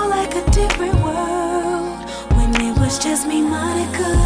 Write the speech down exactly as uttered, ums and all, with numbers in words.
more like a different world when it was just me, Monica.